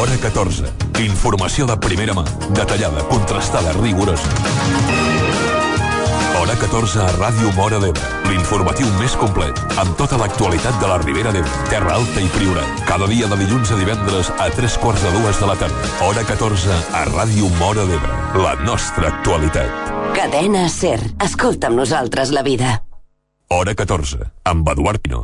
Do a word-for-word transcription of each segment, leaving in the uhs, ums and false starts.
Hora catorze. Informació de primera mà, detallada, contrastada, rigorosa. Hora catorze a Ràdio Móra d'Ebre. L'informatiu més complet, amb tota l'actualitat de la Ribera d'Ebre, Terra Alta i Priorat. Cada dia de dilluns a divendres a tres quarts de dues de la tarda. Hora catorze a Ràdio Móra d'Ebre. La nostra actualitat. Cadena SER. Escolta amb nosaltres la vida. Hora catorze, amb Eduard Pino.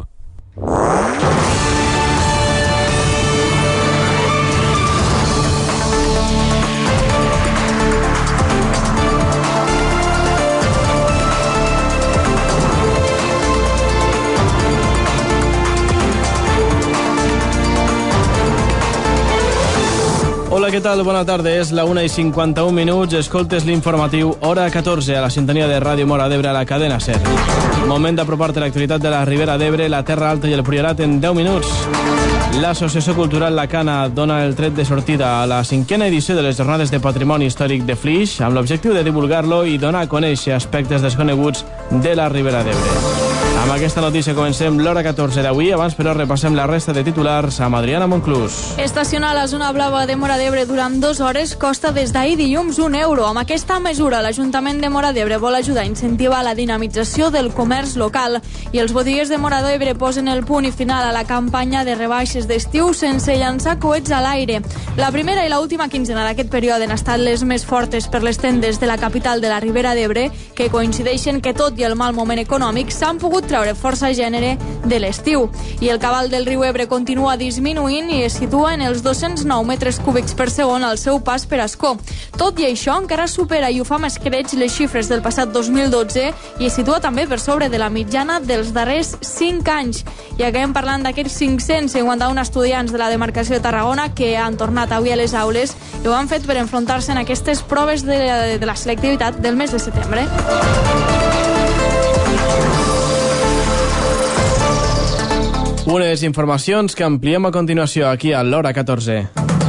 Hola, què tal? Bona tarda. És la una i cinquanta-un minuts. Escoltes l'informatiu Hora catorze a la sintonia de Ràdio Móra d'Ebre a la cadena SER. Moment d'apropar-te l'actualitat de la Ribera d'Ebre, la Terra Alta i el Priorat en deu minuts. L'Associació Cultural La Cana dona el tret de sortida a la cinquena edició de les Jornades de Patrimoni Històric de Flix amb l'objectiu de divulgar-lo i donar a conèixer aspectes desconeguts de la Ribera d'Ebre. Amb aquesta notícia comencem l'Hora catorze d'avui. Abans, però, repassem la resta de titulars amb Adriana Monclús. Estacionar a la zona blava de Móra d'Ebre durant dues hores costa des d'ahir dilluns un euro. Amb aquesta mesura, l'Ajuntament de Móra d'Ebre vol ajudar a incentivar la dinamització del comerç local i els botiguers de Móra d'Ebre posen el punt i final a la campanya de rebaixes d'estiu sense llançar coets a l'aire. La primera i l'última quinzena d'aquest període han estat les més fortes per les tendes de la capital de la Ribera d'Ebre, que coincideixen que, tot i el mal moment econòmic, s'han pogut treure força gènere de l'estiu. I el cabal del riu Ebre continua disminuint i es situa en els dos-cents nou metres cúbics per segon al seu pas per Ascó. Tot i això, encara supera i ho fa més escreix les xifres del passat dos mil dotze i es situa també per sobre de la mitjana dels darrers cinc anys. I acabem parlant d'aquests cinc-cents cinquanta-un estudiants de la demarcació de Tarragona que han tornat avui a les aules i ho han fet per enfrontar-se en aquestes proves de, de la selectivitat del mes de setembre. Unes informacions que ampliem a continuació aquí a l'Hora catorze.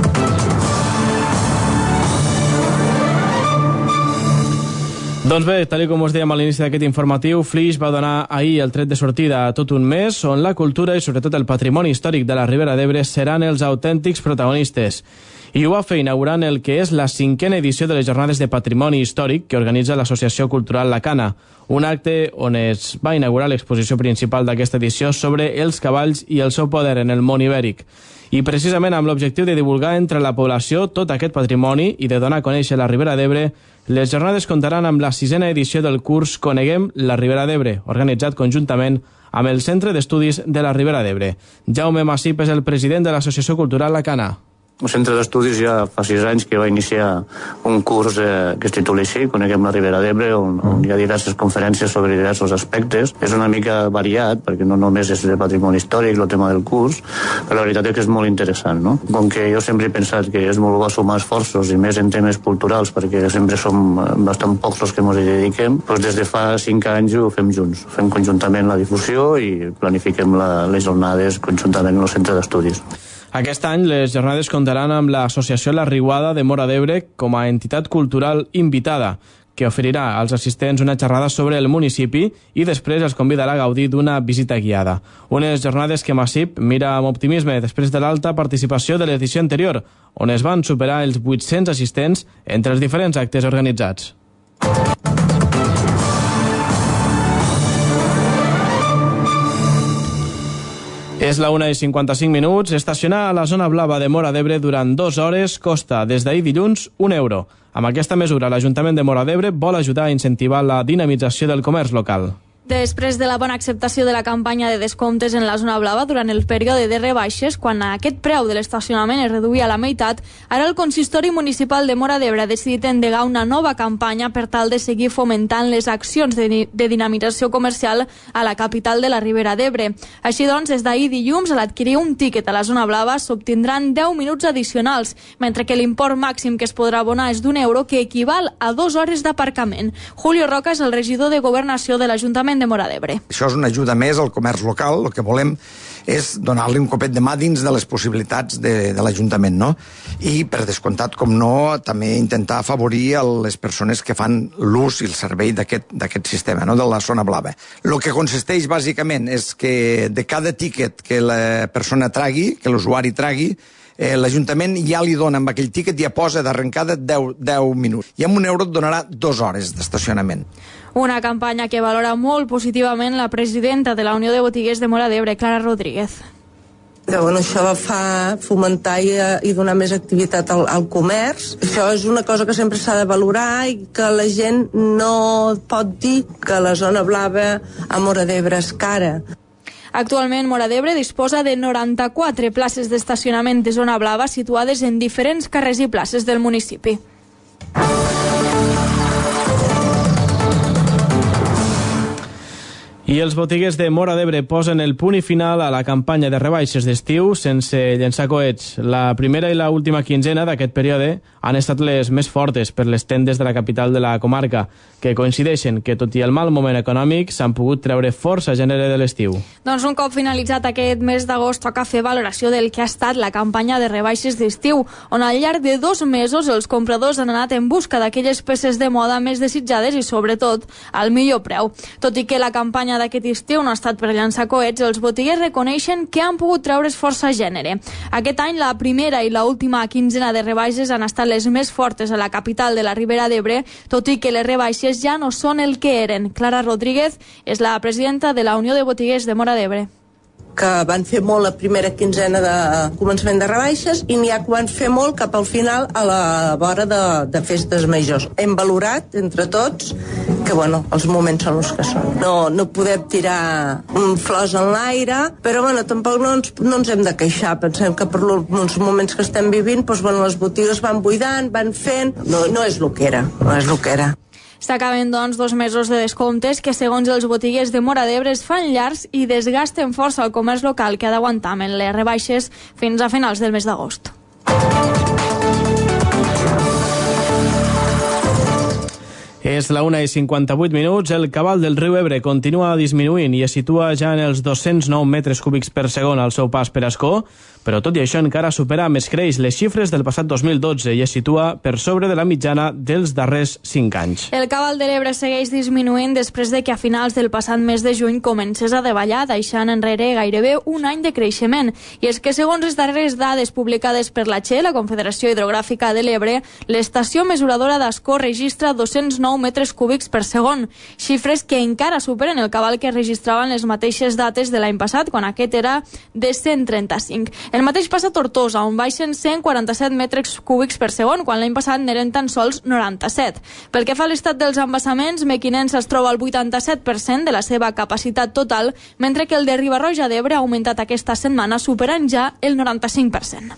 Doncs bé, tal com us dèiem a l'inici d'aquest informatiu, Flix va donar ahir el tret de sortida a tot un mes on la cultura i sobretot el patrimoni històric de la Ribera d'Ebre seran els autèntics protagonistes. I ho va fer inaugurant el que és la cinquena edició de les Jornades de Patrimoni Històric que organitza l'Associació Cultural La Cana, un acte on es va inaugurar l'exposició principal d'aquesta edició sobre els cavalls i el seu poder en el món ibèric. I precisament amb l'objectiu de divulgar entre la població tot aquest patrimoni i de donar a conèixer la Ribera d'Ebre, les jornades comptaran amb la sisena edició del curs Coneguem la Ribera d'Ebre, organitzat conjuntament amb el Centre d'Estudis de la Ribera d'Ebre. Jaume Massip és el president de l'Associació Cultural La Cana. El Centre d'Estudis ja fa sis anys que va iniciar un curs eh, que es titula així, Coneguem la Ribera d'Ebre, on, on hi ha diverses conferències sobre diversos aspectes. És una mica variat, perquè no només és de patrimoni històric el tema del curs, però la veritat és que és molt interessant, no? Com que jo sempre he pensat que és molt bo sumar esforços i més en temes culturals, perquè sempre som bastant pocs els que ens hi dediquem, doncs des de fa cinc anys ho fem junts. Fem conjuntament la difusió i planifiquem la, les jornades conjuntament amb el Centre d'Estudis. Aquest any les jornades comptaran amb l'Associació La Riuada de Móra d'Ebre com a entitat cultural invitada, que oferirà als assistents una xerrada sobre el municipi i després els convidarà a gaudir d'una visita guiada. Unes jornades que Massip mira amb optimisme després de l'alta participació de l'edició anterior, on es van superar els vuit-cents assistents entre els diferents actes organitzats. És la una i cinquanta-cinc minuts. Estacionar a la zona blava de Móra d'Ebre durant dues hores costa des d'ahir dilluns un euro. Amb aquesta mesura, l'Ajuntament de Móra d'Ebre vol ajudar a incentivar la dinamització del comerç local. Després de la bona acceptació de la campanya de descomptes en la zona blava durant el període de rebaixes, quan aquest preu de l'estacionament es reduïa a la meitat, ara el Consistori Municipal de Móra d'Ebre ha decidit endegar una nova campanya per tal de seguir fomentant les accions de, de dinamització comercial a la capital de la Ribera d'Ebre. Així doncs, des d'ahir dilluns, a l'adquirir un tíquet a la zona blava s'obtindran deu minuts addicionals, mentre que l'import màxim que es podrà abonar és d'un euro, que equival a dues hores d'aparcament. Julio Roca és el regidor de Governació de l'Ajuntament de Móra d'Ebre. Això és una ajuda més al comerç local. El que volem és donar-li un copet de mà dins de les possibilitats de, de l'Ajuntament, no? I, per descomptat, com no, també intentar afavorir les persones que fan l'ús i el servei d'aquest sistema, no?, de la zona blava. El que consisteix, bàsicament, és que de cada tíquet que la persona tragui, que l'usuari tragui, eh, l'Ajuntament ja li dona amb aquell tíquet, ja posa d'arrencada deu minuts. I amb un euro et donarà dues hores d'estacionament. Una campanya que valora molt positivament la presidenta de la Unió de Botiguers de Móra d'Ebre, Clara Rodríguez. Bueno, això fa fomentar i, i donar més activitat al, al comerç. Això és una cosa que sempre s'ha de valorar i que la gent no pot dir que la zona blava a Móra d'Ebre és cara. Actualment, Móra d'Ebre disposa de noranta-quatre places d'estacionament de zona blava situades en diferents carrers i places del municipi. I els botiguers de Móra d'Ebre posen el punt i final a la campanya de rebaixes d'estiu sense llençar coets. La primera i la última quinzena d'aquest període han estat les més fortes per les tendes de la capital de la comarca, que coincideixen que, tot i el mal moment econòmic, s'han pogut treure força gènere de l'estiu. Doncs un cop finalitzat aquest mes d'agost toca fer valoració del que ha estat la campanya de rebaixes d'estiu, on al llarg de dos mesos els compradors han anat en busca d'aquelles peces de moda més desitjades i, sobretot, al millor preu. Tot i que la campanya d'aquest estiu no ha estat per llançar coets, els botiguers reconeixen que han pogut treure's força gènere. Aquest any, la primera i l'última quinzena de rebaixes han estat les més fortes a la capital de la Ribera d'Ebre, tot i que les rebaixes ja no són el que eren. Clara Rodríguez és la presidenta de la Unió de Botiguers de Móra d'Ebre. Que van fer molt la primera quinzena de començament de rebaixes i n'hi ha que van fer molt cap al final a la vora de, de festes majors. Hem valorat, entre tots, que bueno, els moments són els que són. No, no podem tirar flors en l'aire, però bueno, tampoc no ens, no ens hem de queixar. Pensem que per els moments que estem vivint, doncs, bueno, les botigues van buidant, van fent... No, no és el que era, no és el que era. S'acaben, doncs, dos mesos de descomptes que, segons els botiguers de Móra d'Ebre, es fan llargs i desgasten força el comerç local, que ha d'aguantar amb les rebaixes fins a finals del mes d'agost. És la una i cinquanta-vuit minuts. El cabal del riu Ebre continua disminuint i es situa ja en els dos-cents nou metres cúbics per segon al seu pas per Ascó, però tot i això encara supera més creix les xifres del passat dos mil dotze i es situa per sobre de la mitjana dels darrers cinc anys. El cabal de l'Ebre segueix disminuint després de que a finals del passat mes de juny comencés a davallar, deixant enrere gairebé un any de creixement. I és que, segons les darreres dades publicades per la Che, la Confederació Hidrogràfica de l'Ebre, l'estació mesuradora d'Ascó registra dos-cents nou metres cúbics per segon, xifres que encara superen el cabal que registraven les mateixes dates de l'any passat, quan aquest era de cent trenta-cinc. El mateix passa a Tortosa, on baixen cent quaranta-set metres cúbics per segon, quan l'any passat n'eren tan sols noranta-set. Pel que fa a l'estat dels embassaments, Mequinensa es troba al vuitanta-set per cent de la seva capacitat total, mentre que el de Riba-roja d'Ebre ha augmentat aquesta setmana, superant ja el noranta-cinc per cent.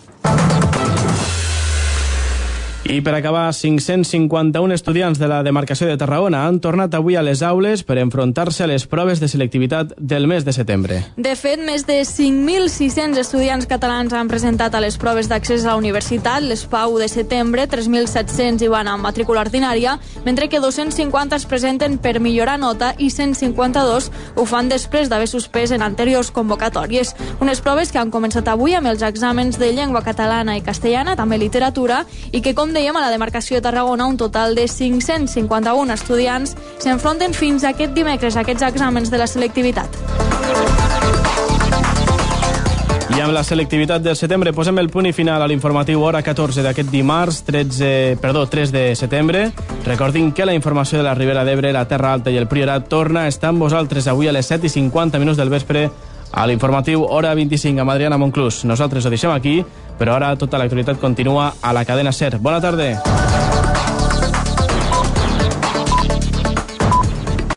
I per acabar, cinc-cents cinquanta-un estudiants de la demarcació de Tarragona han tornat avui a les aules per enfrontar-se a les proves de selectivitat del mes de setembre. De fet, més de cinc mil sis-cents estudiants catalans han presentat a les proves d'accés a la universitat, les PAU de setembre, tres mil set-cents hi van amb matrícula ordinària, mentre que dos-cents cinquanta es presenten per millorar nota i cent cinquanta-dos ho fan després d'haver suspès en anteriors convocatòries. Unes proves que han començat avui amb els exàmens de llengua catalana i castellana, també literatura, i que, com dèiem, a la demarcació de Tarragona un total de cinc-cents cinquanta-un estudiants s'enfronten fins a aquest dimecres a aquests exàmens de la selectivitat. I amb la selectivitat del setembre posem el punt i final a l'informatiu hora catorze d'aquest dimarts tretze, perdó, tres de setembre. Recordin que la informació de la Ribera d'Ebre, la Terra Alta i el Priorat torna a estar amb vosaltres avui a les set i cinquanta minuts del vespre a l'informatiu hora vint-i-cinc amb Adriana Monclús. Nosaltres ho deixem aquí, però ara tota l'actualitat continua a la cadena SER. Bona tarda.